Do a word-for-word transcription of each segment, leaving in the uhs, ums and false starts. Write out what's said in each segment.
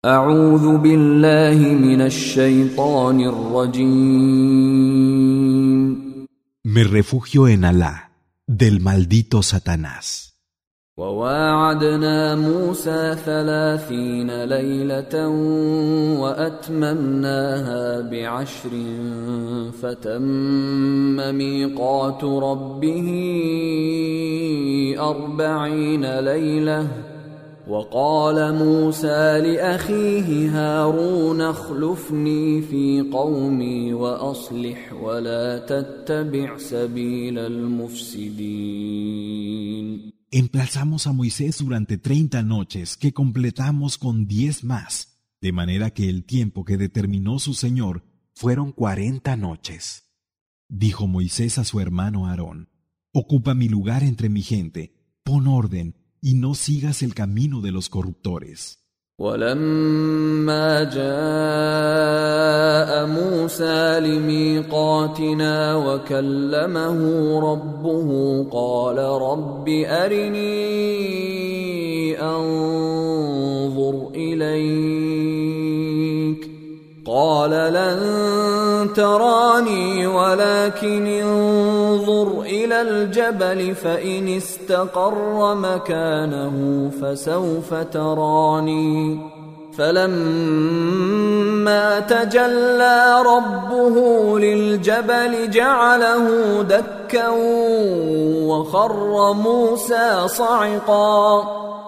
أعوذ بالله من الشيطان الرجيم. Me refugio en Alá, del maldito Satanás. وواعدنا موسى ثلاثين ليلة وأتممناها بعشر فتم ميقات ربه أربعين ليلة وقال موسى لأخيه هارون اخلفني في قومي وأصلح ولا تتبع سبيل المفسدين. Emplazamos a Moisés durante treinta noches que completamos con diez más, de manera que el tiempo que determinó su Señor fueron cuarenta noches. Dijo Moisés a su hermano Aarón: Ocupa mi lugar entre mi gente, pon orden y no sigas el camino de los corruptores. ولما جاء موسى لميقاتنا وكلمه ربه قال رب أرني أنظر إليك قال لن تراني ولكن انظر إلى الجبل فإن استقر مكانه فسوف تراني فلما تجلى ربه للجبل جعله دكا وخر موسى صعقا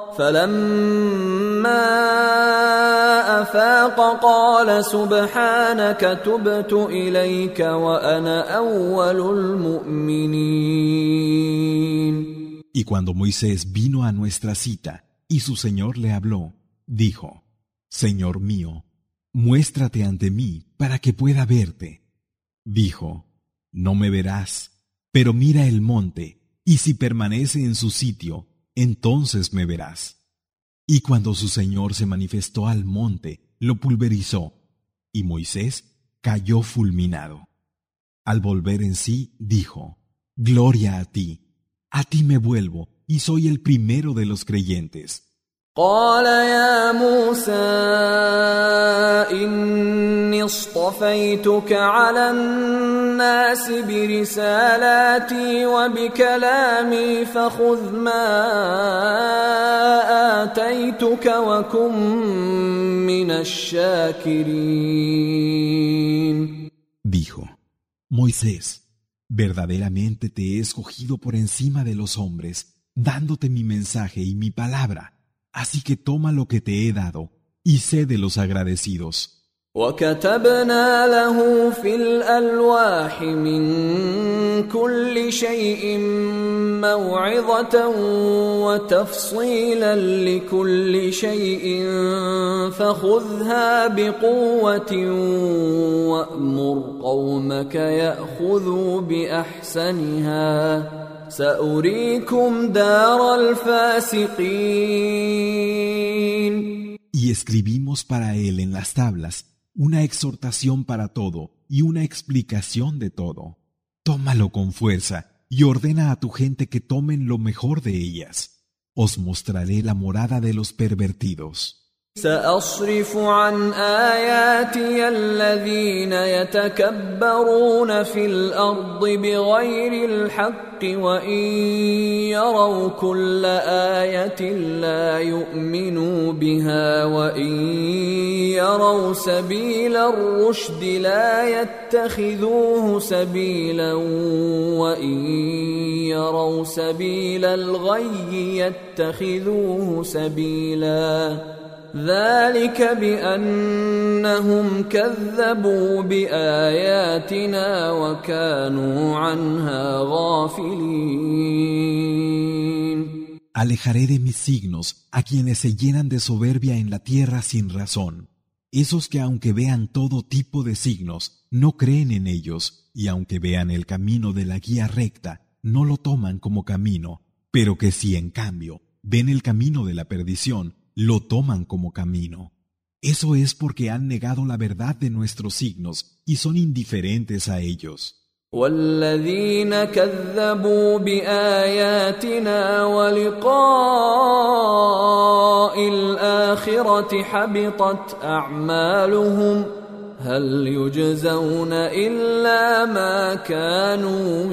فلما أفاق قال سبحانك تبت إليك وأنا أول المؤمنين. Y cuando Moisés vino a nuestra cita y su Señor le habló, dijo: Señor mío, muéstrate ante mí para que pueda verte. Dijo: No me verás, pero mira el monte, y si permanece en su sitio, entonces me verás. Y cuando su Señor se manifestó al monte, lo pulverizó, y Moisés cayó fulminado. Al volver en sí, dijo: Gloria a ti, a ti me vuelvo, y soy el primero de los creyentes. قال يا موسى إني اصطفيتك على الناس برسالاتي وبكلامي فخذ ما آتيتك وكن من الشاكرين. Dijo: Moisés, verdaderamente te he escogido por encima de los hombres, dándote mi mensaje y mi palabra. Así que toma lo que te he dado y sé de los agradecidos. وكتبنا له في الألواح من كل شيء موعظة وتفصيلا لكل شيء فخذها بقوة وأمر قومك يأخذوا بأحسنها سأريكم دار الفاسقين. Y escribimos para él en las tablas una exhortación para todo y una explicación de todo. Tómalo con fuerza y ordena a tu gente que tomen lo mejor de ellas. Os mostraré la morada de los pervertidos. سأصرف عن آياتي الذين يتكبرون في الأرض بغير الحق وإن يروا كل آية لا يؤمنوا بها وإن يروا سبيل الرشد لا يتخذوه سبيلا وإن يروا سبيل الغي يتخذوه سبيلا ذلك بأنهم كذبوا بآياتنا وكانوا عنها غافلين. Alejaré de mis signos a quienes se llenan de soberbia en la tierra sin razón, esos que aunque vean todo tipo de signos, no creen en ellos, y aunque vean el camino de la guía recta, no lo toman como camino, pero que si en cambio ven el camino de la perdición, lo toman como camino. Eso es porque han negado la verdad de nuestros signos y son indiferentes a ellos. والذين كذبوا بآياتنا ولقاء الآخرة حبطت أعمالهم هل يجزون إلا ما كانوا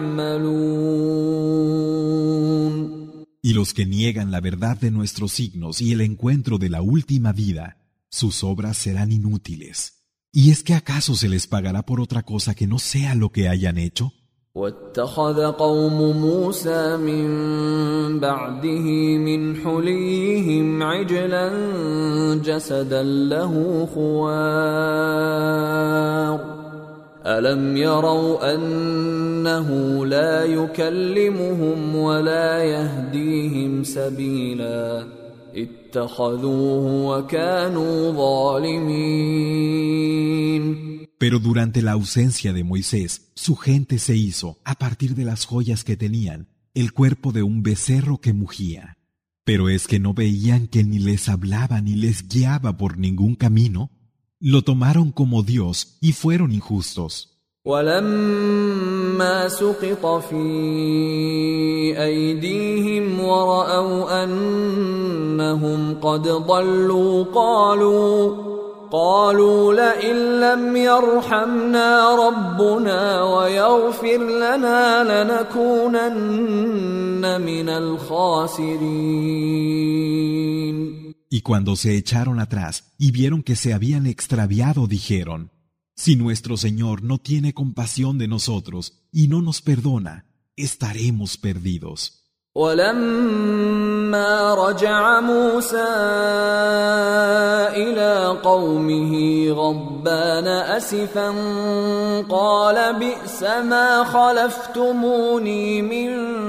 يعملون. Y los que niegan la verdad de nuestros signos y el encuentro de la última vida, sus obras serán inútiles. ¿Y es que acaso se les pagará por otra cosa que no sea lo que hayan hecho? واتخذ قوم موسى من بعده من حليهم عجلا جسدا له خوار ألم يروا أنه لا يكلمهم ولا يهديهم سبيلا اتخذوه وكانوا ظالمين. Pero durante la ausencia de Moisés, su gente se hizo, a partir de las joyas que tenían, el cuerpo de un becerro que mugía. Pero es que no veían que ni les hablaba ni les guiaba por ningún camino. Lo tomaron como Dios y fueron injustos. ولما سقط في أيديهم ورأوا أنهم قد ضلوا قالوا قالوا لئن لم يرحمنا ربنا ويغفر لنا لنكونن من الخاسرين. Y cuando se echaron atrás y vieron que se habían extraviado, dijeron: si nuestro Señor no tiene compasión de nosotros y no nos perdona, estaremos perdidos. ولما رجع موسى إلى قومه غضبان أسفا قال بئس ما خلفتموني من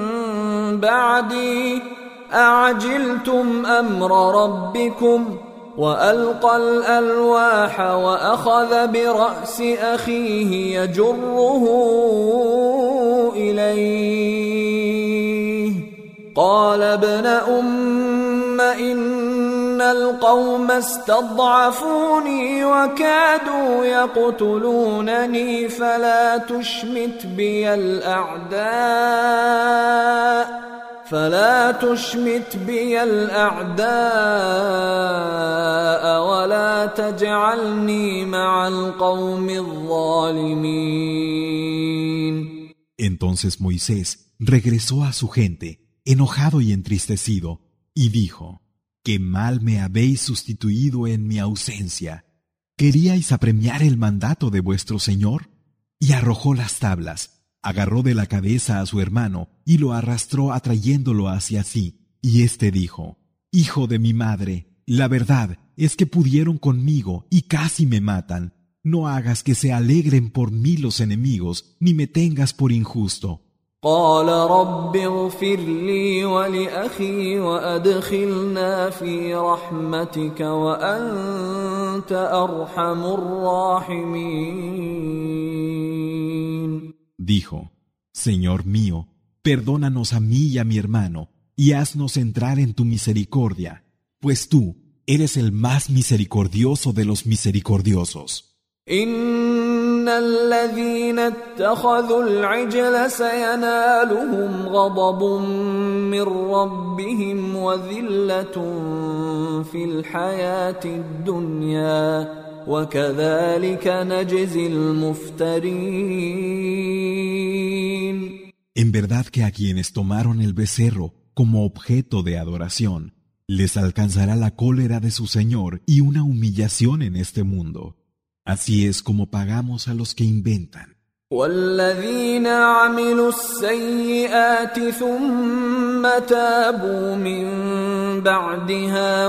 بعدي أعجلتم أمر ربكم وألقى الألواح وأخذ برأس أخيه يجره إليه قال ابن أم إن القوم استضعفوني وكادوا يقتلونني فلا تشمت بي الأعداء فلا تشمت بي الأعداء ولا تجعلني مع القوم الظالمين. Entonces Moisés regresó a su gente, enojado y entristecido, y dijo: «Qué mal me habéis sustituido en mi ausencia. ¿Queríais apremiar el mandato de vuestro Señor?» Y arrojó las tablas, agarró de la cabeza a su hermano y lo arrastró atrayéndolo hacia sí. Y éste dijo: «Hijo de mi madre, la verdad es que pudieron conmigo y casi me matan. No hagas que se alegren por mí los enemigos, ni me tengas por injusto». قال رب اغفر لي ولأخي وأدخلنا في رحمتك وأنت أرحم الراحمين. Dijo: Señor mío, perdónanos a mí y a mi hermano, y haznos entrar en tu misericordia, pues tú eres el más misericordioso de los misericordiosos. إن الذين اتخذوا العجل سينالهم غضب من ربهم وذلة في الحياة الدنيا وكذلك نجزي المفترين. En verdad que a quienes tomaron el becerro como objeto de adoración, les alcanzará la cólera de su Señor y una humillación en este mundo. Así es como pagamos a los que inventan. والذين عملوا السيئات ثم تابوا من بعدها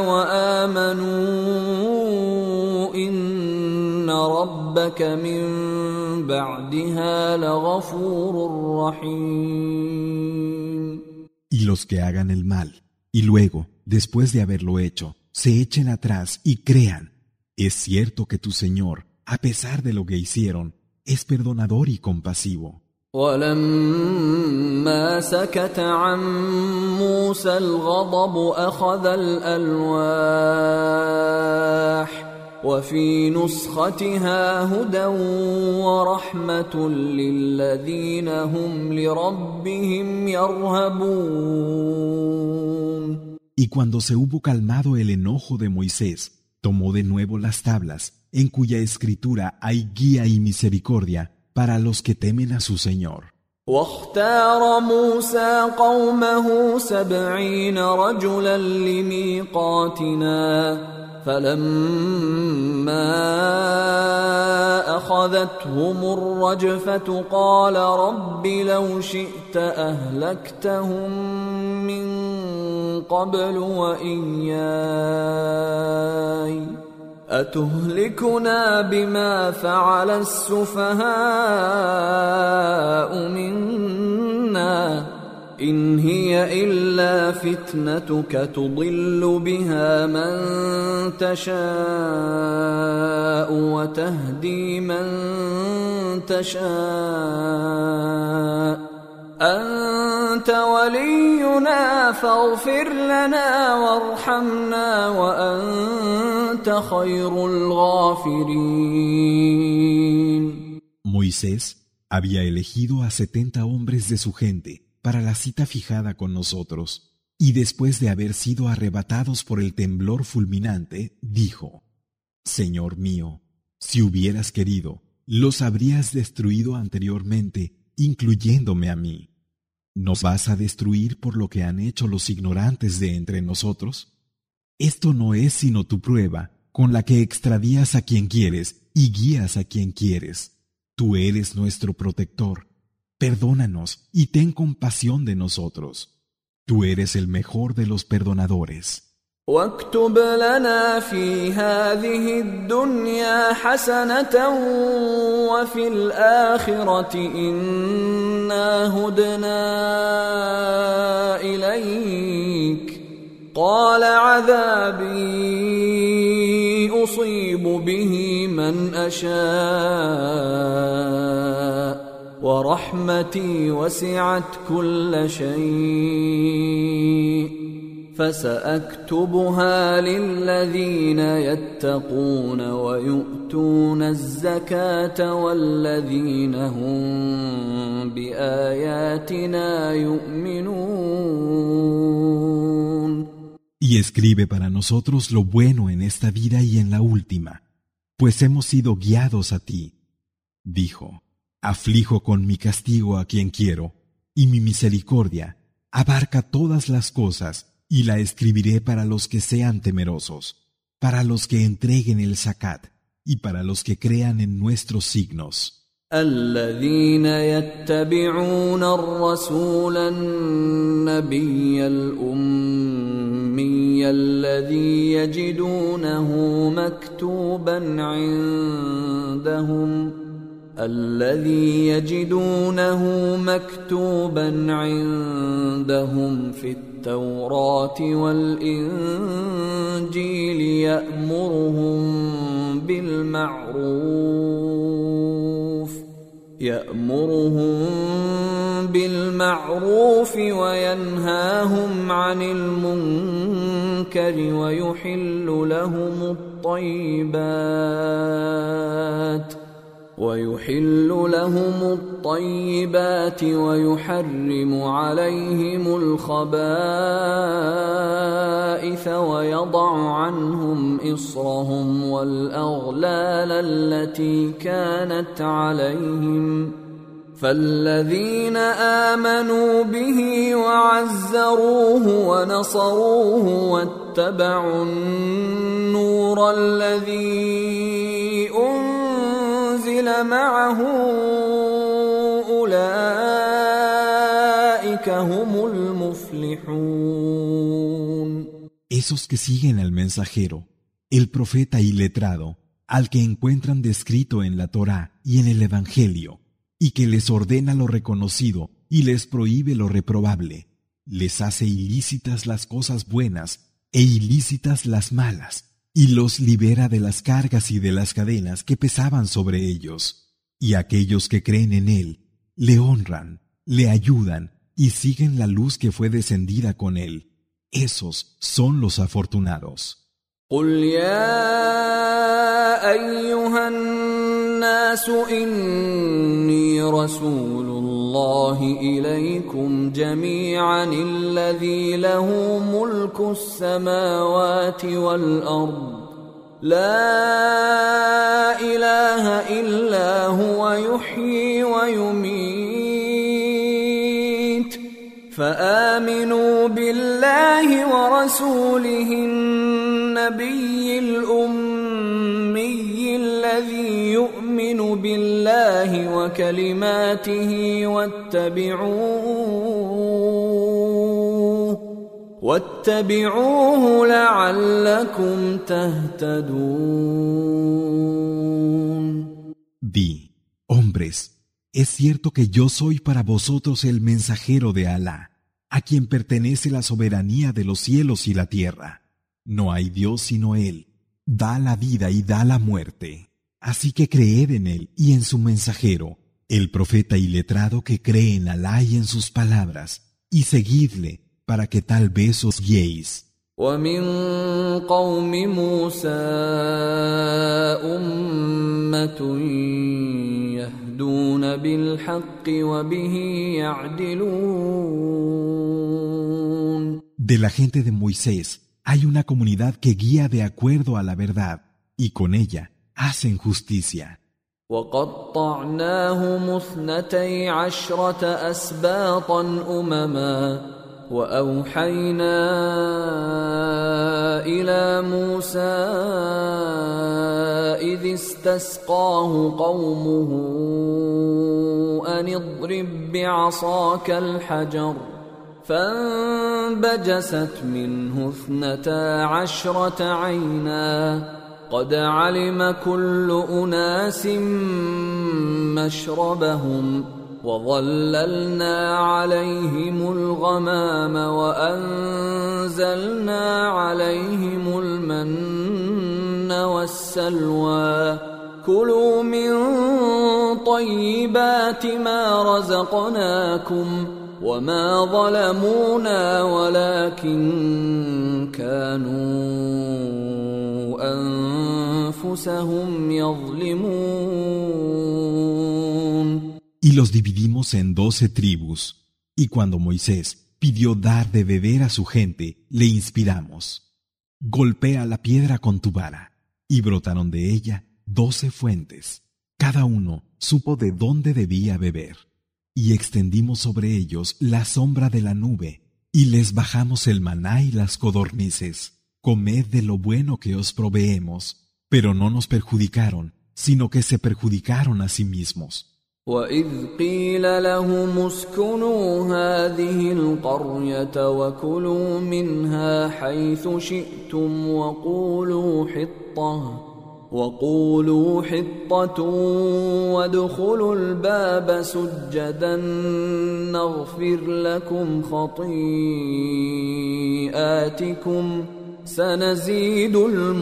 وآمنوا إن ربك من بعدها لغفور رحيم. Y los que hagan el mal, y luego, después de haberlo hecho, se echen atrás y crean: es cierto que tu Señor, a pesar de lo que hicieron, es perdonador y compasivo. ولما سكت عن موسى الغضب أخذ الألواح وفي نسختها هدى ورحمة للذين هم لربهم يرهبون. Y cuando se hubo calmado el enojo de Moisés, tomó de nuevo las tablas, en cuya escritura hay guía y misericordia para los que temen a su Señor. واختار موسى قومه سبعين رجلا لميقاتنا فلما أخذتهم الرجفة قال رب لو شئت أهلكتهم من قبل وإياي أتهلكنا بما فعل السفهاء منا إن هي إلا فتنتك تضل بها من تشاء وتهدي من تشاء أنت ولينا فاغفر لنا وارحمنا وأنت خير الغافرين. Moisés había elegido a setenta hombres de su gente para la cita fijada con nosotros, y después de haber sido arrebatados por el temblor fulminante, dijo: Señor mío, si hubieras querido, los habrías destruido anteriormente, incluyéndome a mí. ¿Nos vas a destruir por lo que han hecho los ignorantes de entre nosotros? Esto no es sino tu prueba, con la que extradías a quien quieres y guías a quien quieres. Tú eres nuestro protector. Perdónanos y ten compasión de nosotros. Tú eres el mejor de los perdonadores. واكتب لنا في هذه الدنيا حسنة وفي الآخرة إنا هدنا إليك قال عذابي أصيب به من أشاء ورحمتي وسعت كل شيء فسأكتبها للذين يتقون ويؤتون الزكاة والذين هم بآياتنا يؤمنون. Y escribe para nosotros lo bueno en esta vida y en la última, pues hemos sido guiados a ti. Dijo: Aflijo con mi castigo a quien quiero, y mi misericordia abarca todas las cosas, y la escribiré para los que sean temerosos, para los que entreguen el zakat, y para los que crean en nuestros signos. الذين يتبعون الرسول النبي الأمي الذي يجدونه مكتوبا عندهم الذي يجدونه مكتوبا عندهم في التوراة والإنجيل يأمرهم بالمعروف يأمرهم بالمعروف وينهاهم عن المنكر ويحل لهم الطيبات ويحل لهم الطيبات ويحرم عليهم الخبائث ويضع عنهم إصرهم والأغلال التي كانت عليهم فالذين آمنوا به وعزروه ونصروه واتبعوا النور الذي أنزل معه أولئك هم المفلحون. Esos que siguen al mensajero, el profeta y letrado, al que encuentran descrito en la Torá y en el Evangelio, y que les ordena lo reconocido y les prohíbe lo reprobable, les hace ilícitas las cosas buenas e ilícitas las malas, y los libera de las cargas y de las cadenas que pesaban sobre ellos. Y aquellos que creen en él, le honran, le ayudan y siguen la luz que fue descendida con él. Esos son los afortunados. قل يا أيها الناس إني رسول الله إليكم جميعا الذي له ملك السماوات والأرض لا إله إلا هو يحيي ويميت فآمنوا بالله ورسوله النبي الأمي الذي يؤمن بالله وكلماته واتبعوه واتبعوه لعلكم تهتدون. Di, hombres, es cierto que yo soy para vosotros el mensajero de Alá, a quien pertenece la soberanía de los cielos y la tierra. No hay Dios sino Él, da la vida y da la muerte. Así que creed en Él y en su mensajero, el profeta iletrado que cree en Alá y en sus palabras, y seguidle para que tal vez os guiéis. ومن قوم موسى أمة يهدون بالحق وبه يعدلون. De la gente de Moisés hay una comunidad que guía de acuerdo a la verdad, y con ella hacen justicia. وقطعناهم اثنتي عشرة أسباطا أمما وأوحينا إلى موسى إذ استسقاه قومه أن اضرب بعصاك الحجر فانبجست منه اثنتا عشرة عينا قد علم كل أناس مشربهم وظللنا عليهم الغمام وأنزلنا عليهم المن والسلوى كلوا من طيبات ما رزقناكم وما ظلمونا ولكن كانوا أنفسهم يظلمون. Y los dividimos en doce tribus, y cuando Moisés pidió dar de beber a su gente, le inspiramos: golpea la piedra con tu vara, y brotaron de ella doce fuentes. Cada uno supo de dónde debía beber. Y extendimos sobre ellos la sombra de la nube, y les bajamos el maná y las codornices. Comed de lo bueno que os proveemos, pero no nos perjudicaron, sino que se perjudicaron a sí mismos. وَإِذْ قِيلَ لَهُمُ اسْكُنُوا هَٰذِهِ الْقَرْيَةَ وَكُلُوا مِنْهَا حَيْثُ شِئْتُمْ وَقُولُوا حِطَّةٌ وَقُولُوا حِطَّةٌ وَادْخُلُوا الْبَابَ سُجَّدًا نَغْفِرْ لَكُمْ خَطِيئَاتِكُمْ سَنَزِيدُ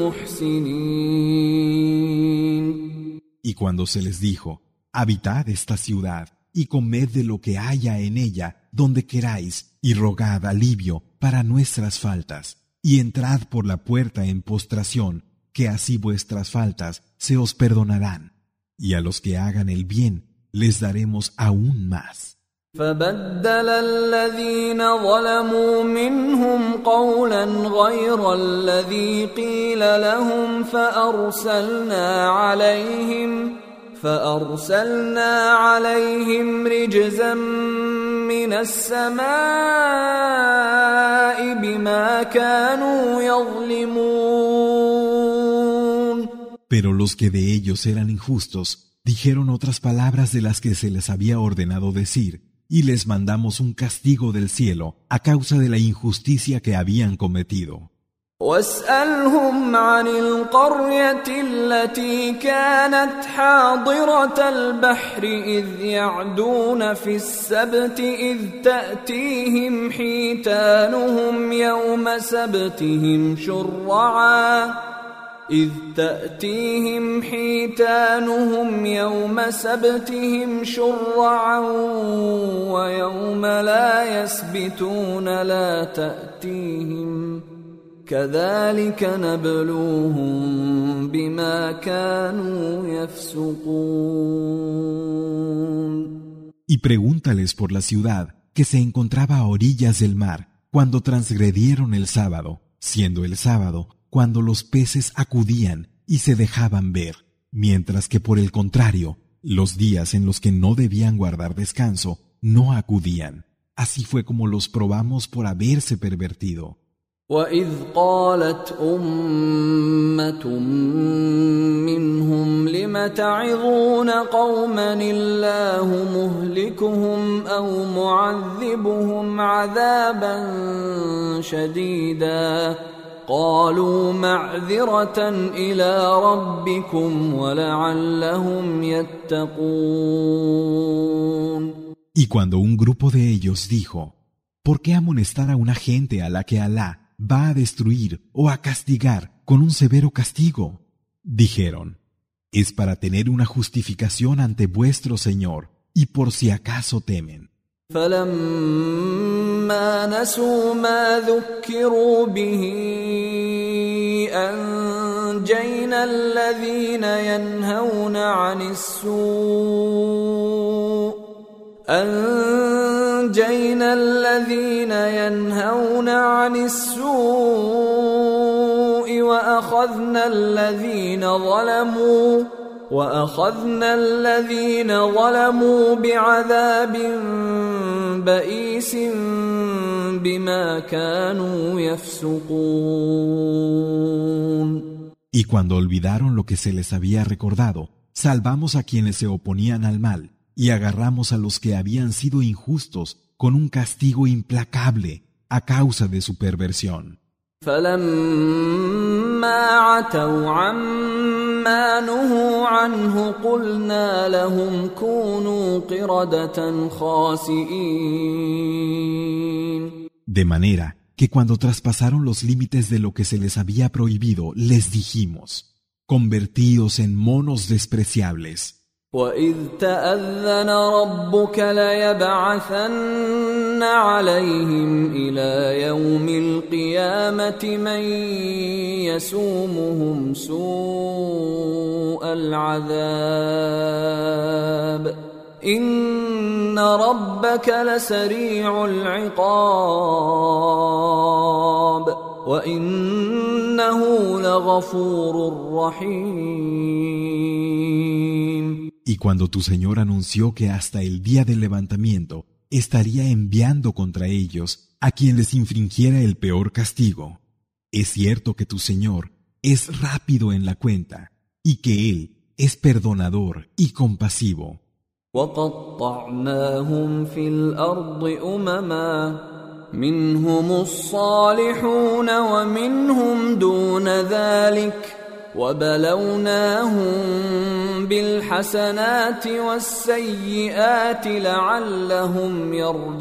الْمُحْسِنِينَ. Y cuando se les dijo: habitad esta ciudad y comed de lo que haya en ella donde queráis, y rogad alivio para nuestras faltas, y entrad por la puerta en postración, que así vuestras faltas se os perdonarán, y a los que hagan el bien les daremos aún más. فبدل الذين ظلموا منهم قولا غير الذي قيل لهم فأرسلنا عليهم فأرسلنا عليهم رجزا من السماء بما كانوا يظلمون. Pero los que de ellos eran injustos dijeron otras palabras de las que se les había ordenado decir, y les mandamos un castigo del cielo a causa de la injusticia que habían cometido. واسألهم عن القرية التي كانت حاضرة البحر إذ يعدون في السبت إذ تأتيهم حيتانهم يوم سبتهم شرعا إذ تأتيهم حيتانهم يوم سبتهم شرعا ويوم لا يسبتون لا تأتيهم كذلك نبلوهم بما كانوا يفسقون. Y pregúntales por la ciudad que se encontraba a orillas del mar cuando transgredieron el sábado, siendo el sábado cuando los peces acudían y se dejaban ver, mientras que por el contrario, los días en los que no debían guardar descanso no acudían. Así fue como los probamos por haberse pervertido. وَإِذْ قَالَتْ أُمَّةٌ مِّنْهُمْ لِمَ تَعِظُونَ قَوْمًا اللَّهُ مُهْلِكُهُمْ أَوْ مُعَذِّبُهُمْ عَذَابًا شَدِيدًا قَالُوا مَعْذِرَةً إِلَى رَبِّكُمْ وَلَعَلَّهُمْ يَتَّقُونَ. Y cuando un grupo de ellos dijo, ¿por qué amonestar a una gente a la que Alá va a destruir o a castigar con un severo castigo? Dijeron, es para tener una justificación ante vuestro Señor y por si acaso temen. فَلَمَّا نَسُوا مَا ذُكِّرُوا بِهِ أَنجَيْنَا الَّذِينَ يَنْهَوْنَ عَنِ السُّوءِ أنجينا الذين ينهون عن السوء وأخذنا الذين ظلموا وأخذنا الذين ظلموا بعذاب بئيس بما كانوا يفسقون. Y cuando olvidaron lo que se les había recordado, salvamos a quienes se oponían al mal y agarramos a los que habían sido injustos con un castigo implacable a causa de su perversión. فَلَمَّا عَتَوْا عَمَّا نُهُوا عَنْهُ قُلْنَا لَهُمْ كُونُوا قِرَدَةً خَاسِئِينَ. De manera que cuando traspasaron los límites de lo que se les había prohibido, les dijimos, convertíos en monos despreciables. وَإِذْ تَأَذَّنَ رَبُّكَ لَيَبْعَثَنَّ عَلَيْهِمْ إِلَى يَوْمِ الْقِيَامَةِ مَنْ يَسُومُهُمْ سُوءَ الْعَذَابِ إِنَّ رَبَّكَ لَسَرِيعُ الْعِقَابِ وَإِنَّهُ لَغَفُورٌ رَحِيمٌ. Y cuando tu Señor anunció que hasta el día del levantamiento estaría enviando contra ellos a quien les infringiera el peor castigo, es cierto que tu Señor es rápido en la cuenta y que Él es perdonador y compasivo. وَقَطَّعْنَاهُمْ فِي الْأَرْضِ أُمَمًا مِنْهُمُ الصَّالِحُونَ وَمِنْهُمْ دُونَ ذَلِكَ وَبَلَوْنَاهُمْ بِالْحَسَنَاتِ وَالسَّيِّئَاتِ لَعَلَّهُمْ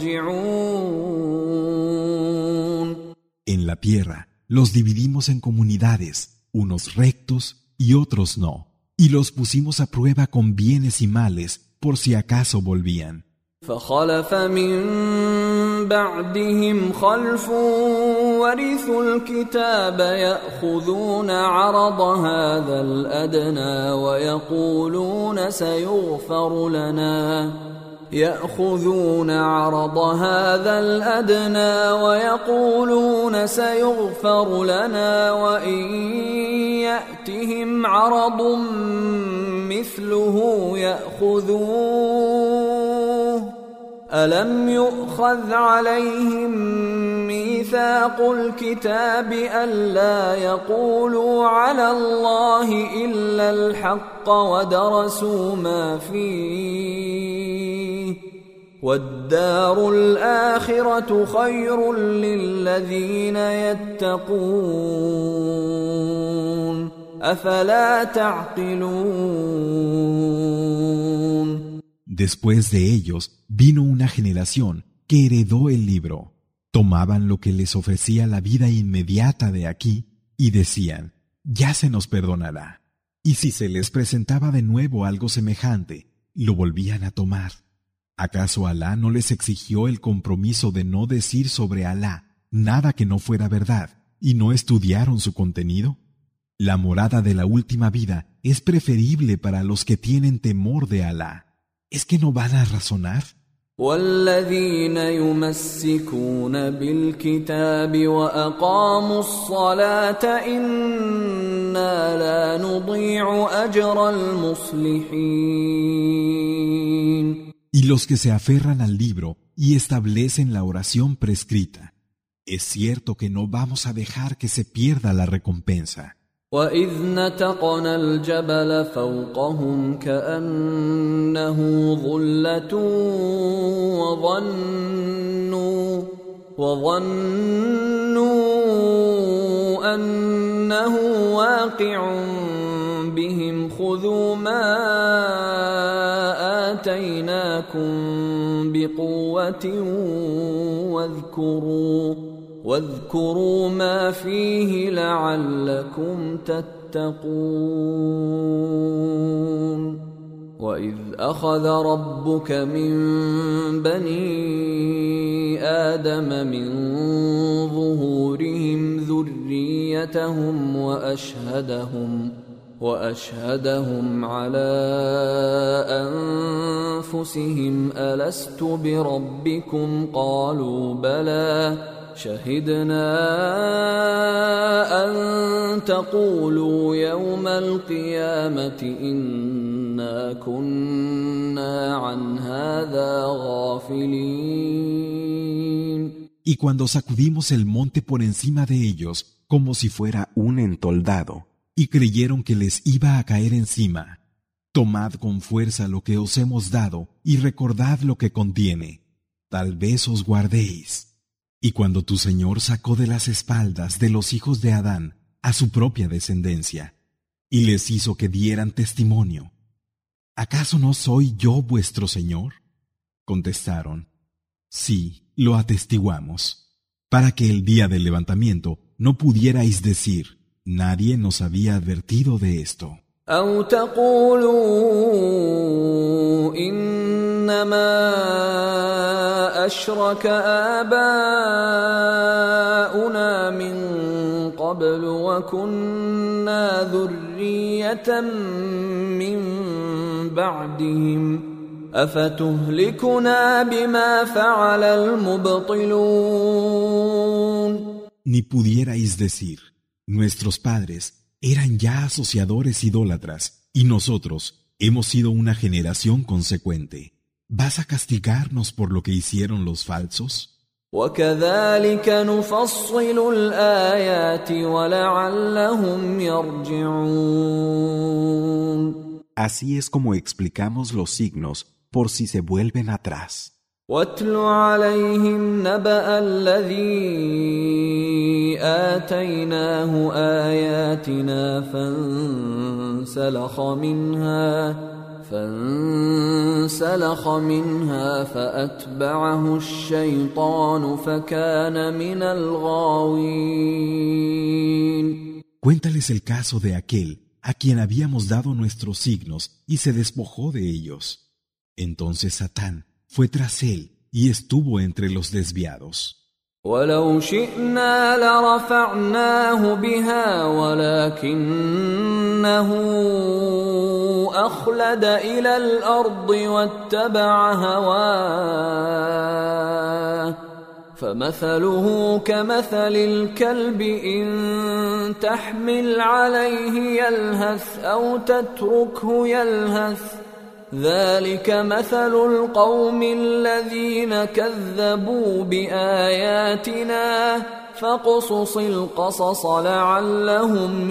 يَرْجِعُونَ. En la tierra los dividimos en comunidades, unos rectos y otros no, y los pusimos a prueba con bienes y males por si acaso volvían. فخلف من بعدهم خلف ورثوا الكتاب يأخذون عرض هذا الأدنى ويقولون سيغفر لنا يأخذون عرض هذا الأدنى ويقولون سيغفر لنا وإن يأتهم عرض مثله يأخذوه ألم يؤخذ عليهم ميثاق الكتاب ألا يقولوا على الله إلا الحق ودرسوا ما فيه والدار الآخرة خير للذين يتقون أفلا تعقلون. Después de ellos vino una generación que heredó el libro. Tomaban lo que les ofrecía la vida inmediata de aquí y decían, ya se nos perdonará. Y si se les presentaba de nuevo algo semejante, lo volvían a tomar. ¿Acaso Alá no les exigió el compromiso de no decir sobre Alá nada que no fuera verdad y no estudiaron su contenido? La morada de la última vida es preferible para los que tienen temor de Alá. ¿Es que no van a razonar? والذين يمسكون بالكتاب وأقاموا الصلاة إنا لا نضيع أجر المصلحين. Y los que se aferran al libro y establecen la oración prescrita. Es cierto que no vamos a dejar que se pierda la recompensa. وَإِذْ نَتَقْنَا الْجَبَلَ فَوْقَهُمْ كَأَنَّهُ ظُلَّةٌ وَظَنُّوا وَظَنُّوا أَنَّهُ واقع بهم خُذُوا ما آتَيْنَاكُمْ بِقُوَّةٍ وَاذْكُرُوا واذكروا ما فيه لعلكم تتقون وإذ أخذ ربك من بني آدم من ظهورهم ذريتهم وأشهدهم وأشهدهم على أنفسهم ألست بربكم قالوا بلى شهدنا أن تقولوا يوم القيامة إنا كنا عن هذا غافلين. Y cuando sacudimos el monte por encima de ellos como si fuera un entoldado y creyeron que les iba a caer encima, tomad con fuerza lo que os hemos dado y recordad lo que contiene, tal vez os guardéis. Y cuando tu Señor sacó de las espaldas de los hijos de Adán a su propia descendencia, y les hizo que dieran testimonio, ¿acaso no soy yo vuestro Señor? Contestaron, sí, lo atestiguamos, para que el día del levantamiento no pudierais decir, nadie nos había advertido de esto. أو تقولوا إنما أشرك آباؤنا من قبل وكنا ذرية من بعدهم أفتهلكنا بما فعل المبطلون. Ni pudierais decir, nuestros padres eran ya asociadores idólatras, y nosotros hemos sido una generación consecuente. ¿Vas a castigarnos por lo que hicieron los falsos? وَكَذَلِكَ نُفَصِّلُ الْآيَاتِ وَلَعَلَّهُمْ يَرْجِعُونَ. Así es como explicamos los signos por si se vuelven atrás. وَاتْلُ عَلَيْهِمْ نَبَأَ الَّذِي آتَيْنَاهُ آيَاتِنَا فَانسَلَخَ منها فانسلخ منها فأتبعه الشيطان فكان من الغاوين. Cuéntales el caso de aquel a quien habíamos dado nuestros signos y se despojó de ellos. Entonces Satán fue tras él y estuvo entre los desviados. ولو شئنا لرفعناه بها ولكنه أخلد إلى الأرض واتبع هواه فمثله كمثل الكلب إن تحمل عليه يلهث أو تتركه يلهث ذلك مثل القوم الذين كذبوا بآياتنا فاقصص القصص لعلهم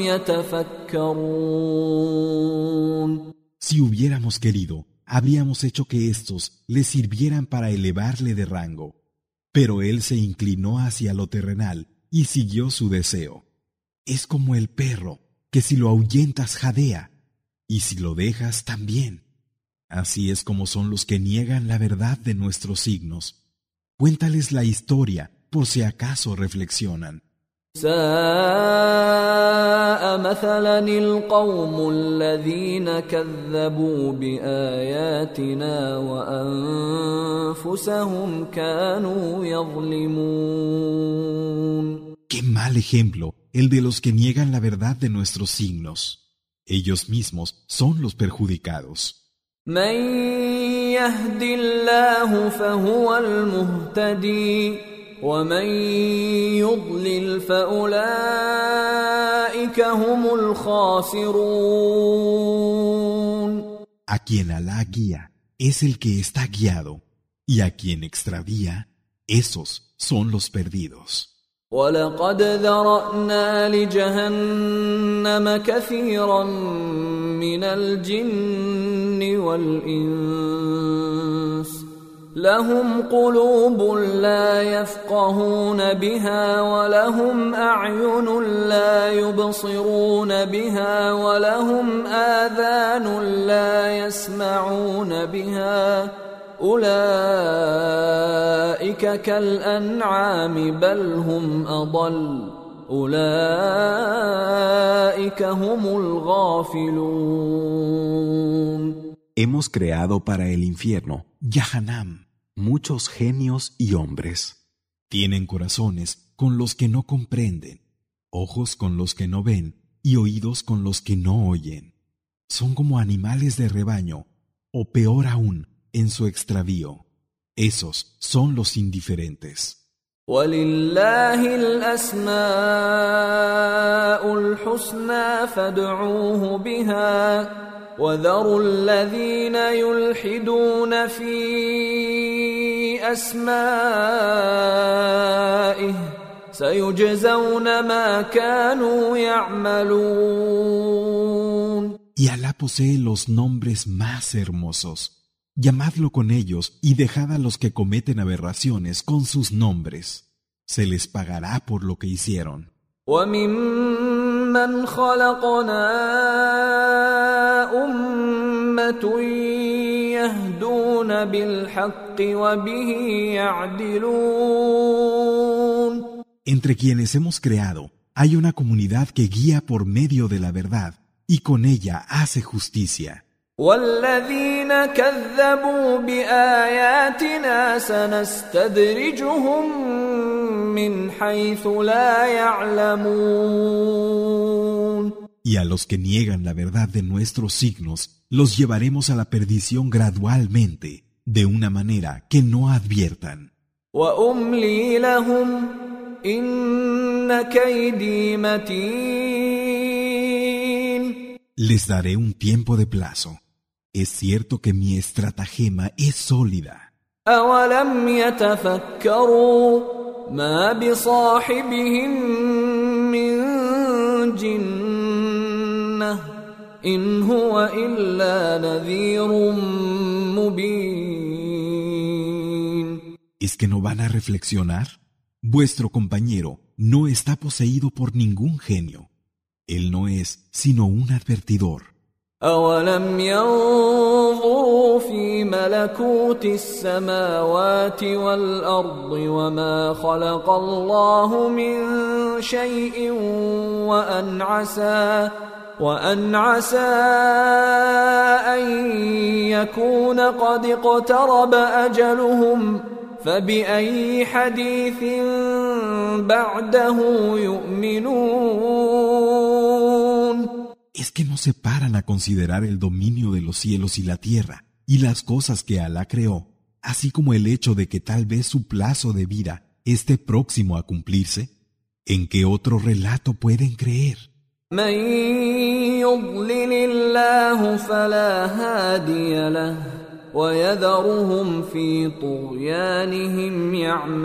يتفكرون. Si hubiéramos querido, habríamos hecho que éstos le sirvieran para elevarle de rango. Pero él se inclinó hacia lo terrenal y siguió su deseo. Es como el perro, que si lo ahuyentas jadea, y si lo dejas también. Así es como son los que niegan la verdad de nuestros signos. Cuéntales la historia por si acaso reflexionan. ساء مثلا القوم الذين كذبوا بآياتنا وأنفسهم كانوا يظلمون. ¡Qué mal ejemplo el de los que niegan la verdad de nuestros signos! Ellos mismos son los perjudicados. من يهد الله فهو المهتدي ومن يضلل فأولئك هم الخاسرون. A quien Alá guía es el que está guiado, y a quien extravía, esos son los perdidos. وَلَقَدْ ذَرَأْنَا لِجَهَنَّمَ كَثِيرًا مِنَ الْجِنِّ وَالْإِنسِ لَهُمْ قُلُوبٌ لَا يَفْقَهُونَ بِهَا وَلَهُمْ أَعْيُنٌ لَا يُبْصِرُونَ بِهَا وَلَهُمْ آذَانٌ لا يَسْمَعُونَ بِهَا أولئك كالأنعام بل هم أضل أولئك هم الغافلون. Hemos creado para el infierno, Yahanam, muchos genios y hombres. Tienen corazones con los que no comprenden, ojos con los que no ven y oídos con los que no oyen. Son como animales de rebaño, o peor aún, en su extravío. Esos son los indiferentes. وَلِلَّهِ الْأَسْمَاءُ الْحُسْنَى فَادْعُوهُ بِهَا وَذَرُوا الَّذِينَ يُلْحِدُونَ فِي أَسْمَائِهِ سَيُجْزَوْنَ مَا كَانُوا يَعْمَلُونَ. Y Alá posee los nombres más hermosos. Llamadlo con ellos y dejad a los que cometen aberraciones con sus nombres. Se les pagará por lo que hicieron. وَمِمَّنْ خَلَقْنَا أُمَّةٌ يَهْدُونَ بِالْحَقِّ وَبِهِ يَعْدِلُونَ. Entre quienes hemos creado, hay una comunidad que guía por medio de la verdad y con ella hace justicia. وَالَّذِينَ كَذَّبُوا بِآيَاتِنَا سَنَسْتَدْرِجُهُم مِّنْ حَيْثُ لَا يَعْلَمُونَ. Y a los que niegan la verdad de nuestros signos, los llevaremos a la perdición gradualmente, de una manera que no adviertan. وَأُمْلِي لَهُمْ إِنَّ كَيْدِي مَتِينٌ. Les daré un tiempo de plazo. Es cierto que mi estratagema es sólida. أَوَلَمْ يَتَفَكَّرُوا مَا بِصَاحِبِهِم مِّن جِنَّةٍ إِنْ هُوَ إِلَّا نَذِيرٌ مُبِينٌ. ¿Es que no van a reflexionar? Vuestro compañero no está poseído por ningún genio. Él no es sino un advertidor. أَوَلَمْ يَنظُرُوا فِي مَلَكُوتِ السَّمَاوَاتِ وَالْأَرْضِ وَمَا خَلَقَ اللَّهُ مِنْ شَيْءٍ وَأَنْ عَسَى وَأَنْ عَسَى أَنْ يَكُونَ قَدِ اقْتَرَبَ أَجَلُهُمْ فَبِأَيِّ حَدِيثٍ بَعْدَهُ يُؤْمِنُونَ. ¿Es que no se paran a considerar el dominio de los cielos y la tierra y las cosas que Alá creó, así como el hecho de que tal vez su plazo de vida esté próximo a cumplirse? ¿En qué otro relato pueden creer? مَن يُضْلِلِ اللَّهُ فَلَا هَادِيَ لَهُ وَيَذَرُهُمْ فِي طُغْيَانِهِمْ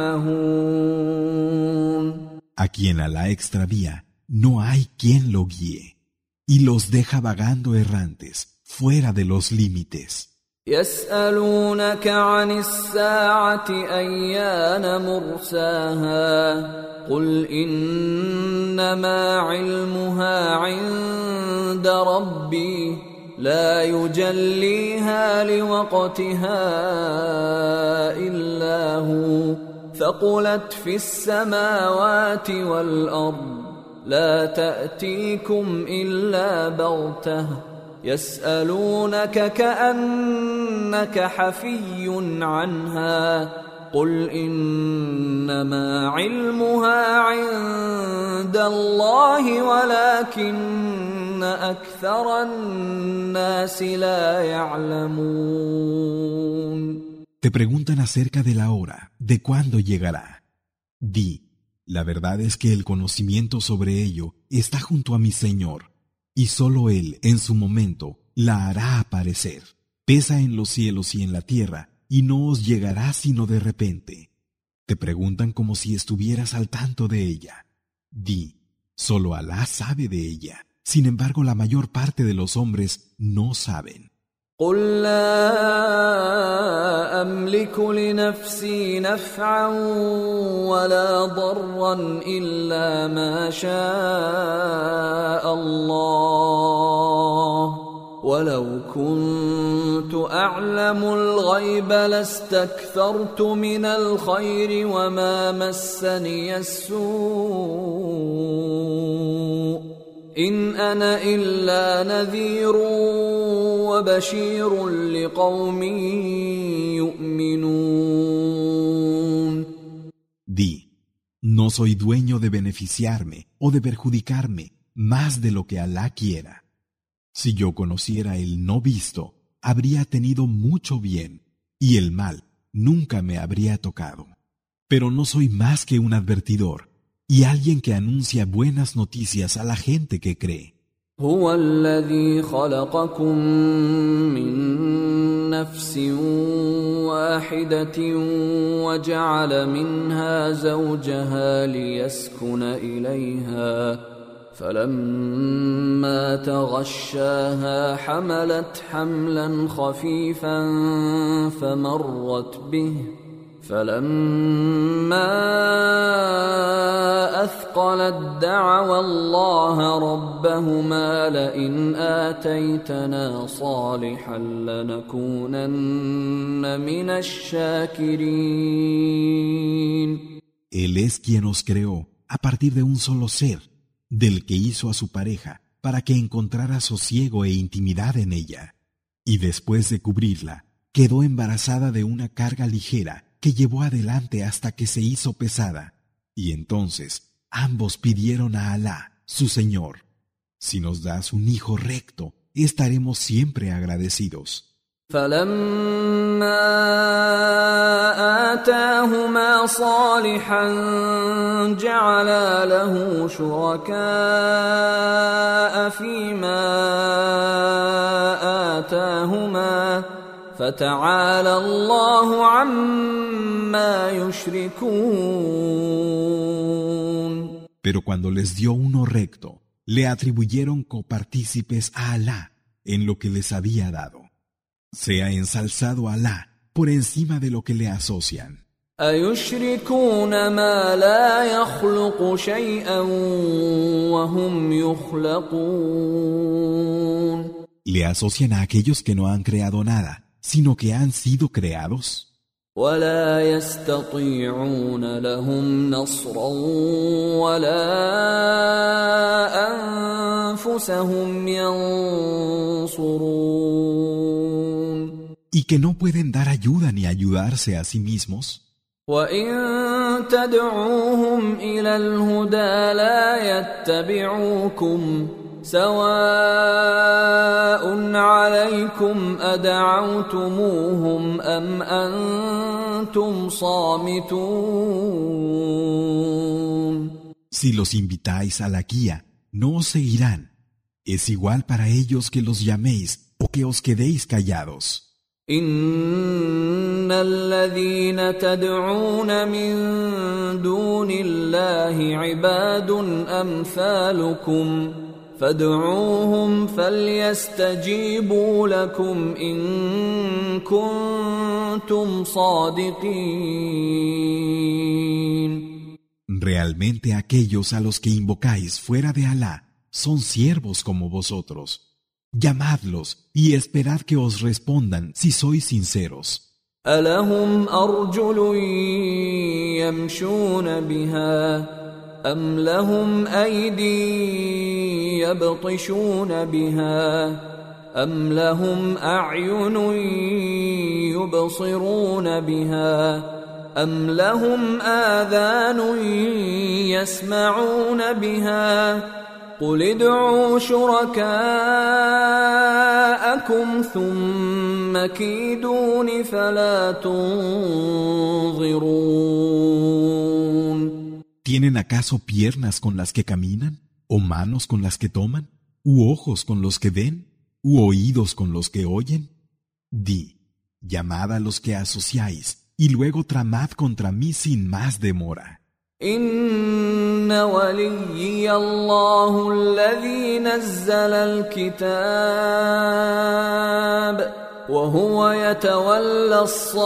يَعْمَهُونَ. A quien Alá extravía, no hay quien lo guíe, y los deja vagando errantes, fuera de los límites. يَسْأَلُونَكَ عَنِ السَّاعَةِ أَيَّانَ مُرْسَاهَا قُلْ إِنَّمَا عِلْمُهَا عِندَ رَبِّي لَا يُجَلِّيهَا لِوَقْتِهَا إِلَّا هُوَ ثَقُلَتْ فِي السَّمَاوَاتِ وَالْأَرْضِ لا تأتيكم إلا بغتة يسألونك كأنك حفي عنها قل إنما علمها عند الله ولكن أكثر الناس لا يعلمون. Te preguntan acerca de la hora, de cuándo llegará. Di, la verdad es que el conocimiento sobre ello está junto a mi Señor, y solo Él, en su momento, la hará aparecer. Pesa en los cielos y en la tierra, y no os llegará sino de repente. Te preguntan como si estuvieras al tanto de ella. Di, solo Alá sabe de ella. Sin embargo, la mayor parte de los hombres no saben. قل لا أملك لنفسي نفعا ولا ضرا إلا ما شاء الله ولو كنت أعلم الغيب لاستكثرت من الخير وما مسني السوء إن أنا إلا نذير وبشير لقوم يؤمنون. Di, no soy dueño de beneficiarme o de perjudicarme más de lo que Alá quiera. Si yo conociera el no visto, habría tenido mucho bien, y el mal nunca me habría tocado. Pero no soy más que un advertidor, y alguien que anuncia buenas noticias a la gente que cree. هو الذي خلقكم من نفس واحدة وجعل منها زوجها ليسكن إليها فلما تغشاها حملت حملا خفيفا فمرت به فلما أثقلت دعوا الله ربهما لئن آتيتنا صالحا لنكونن من الشاكرين. Él es quien os creó a partir de un solo ser, del que hizo a su pareja para que encontrara sosiego e intimidad en ella. Y después de cubrirla, quedó embarazada de una carga ligera que llevó adelante hasta que se hizo pesada, y entonces ambos pidieron a Alá, su Señor: si nos das un hijo recto, estaremos siempre agradecidos. فلما آتاهما صالحا جعلا له شركاء فيما آتاهما فتعالى الله عما يشركون. Pero cuando les dio uno recto, le atribuyeron copartícipes a Alá en lo que les había dado. Sea ensalzado Alá por encima de lo que le asocian. أَيُشْرِكُونَ مَا لَا يَخْلُقُ شَيْئًا وَهُمْ يُخْلَقُونَ. Le asocian a aquellos que no han creado nada, sino que han sido creados. وَلَا يَسْتَطِيعُونَ لَهُمْ نَصْرًا وَلَا أَنفُسَهُمْ يَنصُرُونَ. Y que no pueden dar ayuda ni ayudarse a sí mismos. وَإِن تَدْعُوهُمْ إِلَى الْهُدَى لَا يَتَّبِعُوكُمْ سواء عليكم أدعوتموهم أم أنتم صامتون. Si los invitáis a la guía, no os seguirán. Es igual para ellos que los llaméis o que os quedéis callados. إن الذين تدعون من دون الله عباد أمثالكم فادعوهم فليستجيبوا لكم إن كنتم صادقين. Realmente aquellos a los que invocáis fuera de Alá son siervos como vosotros. Llamadlos y esperad que os respondan si sois sinceros. ألهم أرجل يمشون بها أم لهم أيدي يبطشون بها أم لهم أعين يبصرون بها أم لهم آذان يسمعون بها قل ادعوا شركاءكم ثم كيدون فلا تنظرون. ¿Tienen acaso piernas con las que caminan? ¿O manos con las que toman? ¿U ojos con los que ven? ¿U oídos con los que oyen? Di, llamad a los que asociáis, y luego tramad contra mí sin más demora. إن وليي الله الذي نزل الكتاب وهو يتولى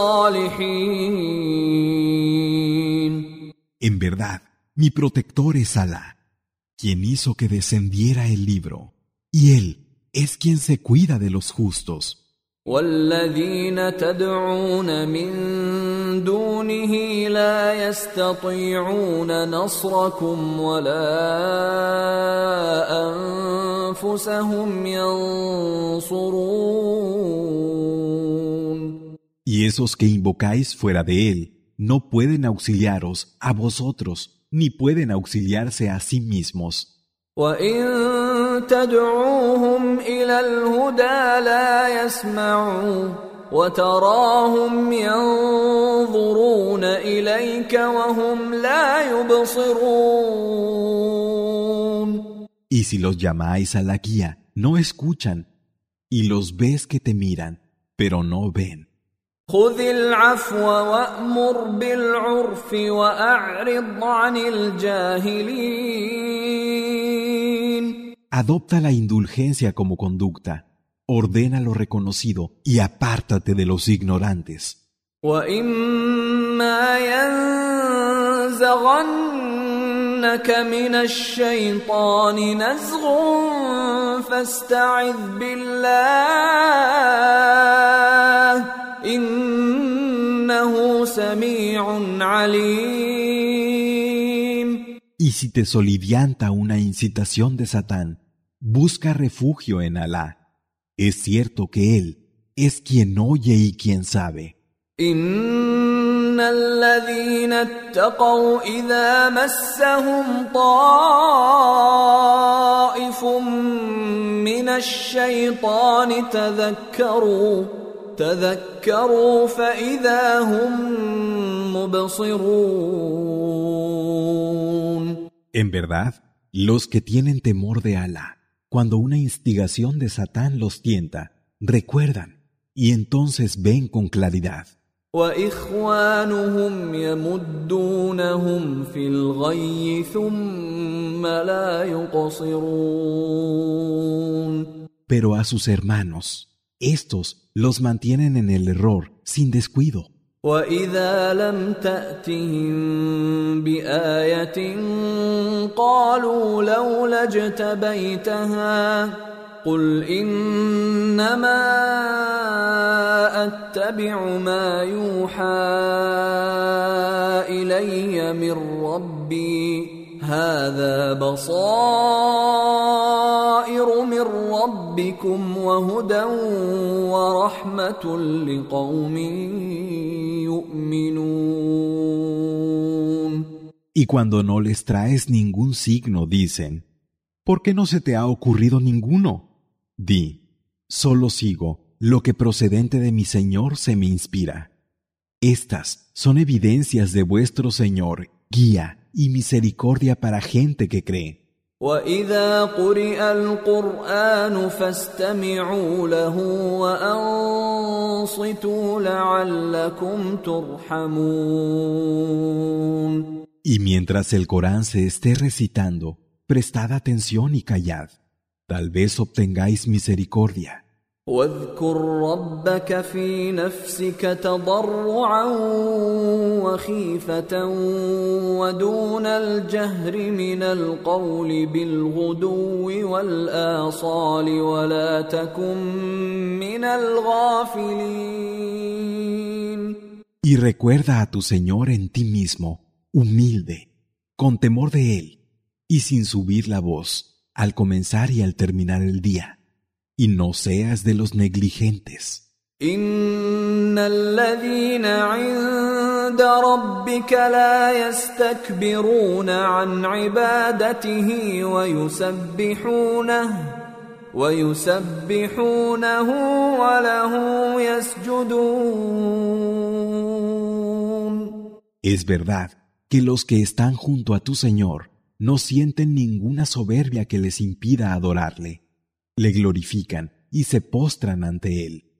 الصالحين. En verdad, mi protector es Alá, quien hizo que descendiera el libro, y Él es quien se cuida de los justos. والذين تدعون من دونه لا يستطيعون نصركم ولا أنفسهم ينصرون. Y esos que invocáis fuera de Él no pueden auxiliaros a vosotros, ni pueden auxiliarse a sí mismos. وَإِن تَدْعُوهُمْ إِلَى الْهُدَى لَا يَسْمَعُوا وَتَرَاهُمْ يَنظُرُونَ إِلَيْكَ وَهُمْ لَا يُبْصِرُونَ. Y si los llamáis a la guía, no escuchan, y los ves que te miran, pero no ven. خُذِ الْعَفْوَ وَأْمُرْ بِالْعُرْفِ وَأَعْرِضْ عَنِ الْجَاهِلِينَ. Adopta la indulgencia como conducta, ordena lo reconocido y apártate de los ignorantes. وَإِمَّا يَنزَغَنَّكَ مِنَ الشَّيْطَانِ نَزْغٌ فَاسْتَعِذْ بِاللَّهِ إِنَّهُ سَمِيعٌ عَلِيمٌ. Y si te solivianta una incitación de Satán, busca refugio en Alá. Es cierto que Él es quien oye y quien sabe. إِنَّ الَّذِينَ اتَّقَوْا إِذَا مَسَّهُمْ طَائِفٌ مِّنَ الشَّيْطَانِ تَذَكَّرُوا تَذَكَّرُوا فَإِذَا هُمْ مُبْصِرُونَ. En verdad, los que tienen temor de Alá, cuando una instigación de Satán los tienta, recuerdan y entonces ven con claridad. وَإِخْوَانُهُمْ يَمُدُّونَهُمْ فِي الْغَيِّ ثُمَّ لَا يُقْصِرُونَ. Pero a sus hermanos, estos los mantienen en el error sin descuido. وَإِذَا لَمْ تَأْتِهِمْ بِآيَةٍ قَالُوا لَوْلَا اجْتَبَيْتَهَا قُلْ إِنَّمَا أَتَّبِعُ مَا يُوحَى إِلَيَّ مِنْ رَبِّي هَذَا بَصَائِرُ مِنْ رَبِّكُمْ وَهُدًى وَرَحْمَةٌ لِقَوْمٍ يُؤْمِنُونَ. Y cuando no les traes ningún signo, dicen, ¿por qué no se te ha ocurrido ninguno? Di, solo sigo lo que procedente de mi Señor se me inspira. Estas son evidencias de vuestro Señor, guía y misericordia para gente que cree. وَإِذَا قُرِئَ الْقُرْآنُ فَاسْتَمِعُوا لَهُ وَأَنصِتُوا لَعَلَّكُمْ تُرْحَمُونَ. Y mientras el Corán se esté recitando, prestad atención y callad. Tal vez obtengáis misericordia. واذكر ربك في نفسك تضرعا وخيفة ودون الجهر من القول بالغدو والآصال ولا تكن من الغافلين. Y recuerda a tu Señor en ti mismo, humilde, con temor de Él, y sin subir la voz, al comenzar y al terminar el día. Y no seas de los negligentes. إن الذين عند عند ربك لا يستكبرون عن عبادته ويسبحونه ويسبحونه وله يسجدون. Es verdad que los que están junto a tu Señor no sienten ninguna soberbia que les impida adorarle. Le glorifican y se postran ante Él.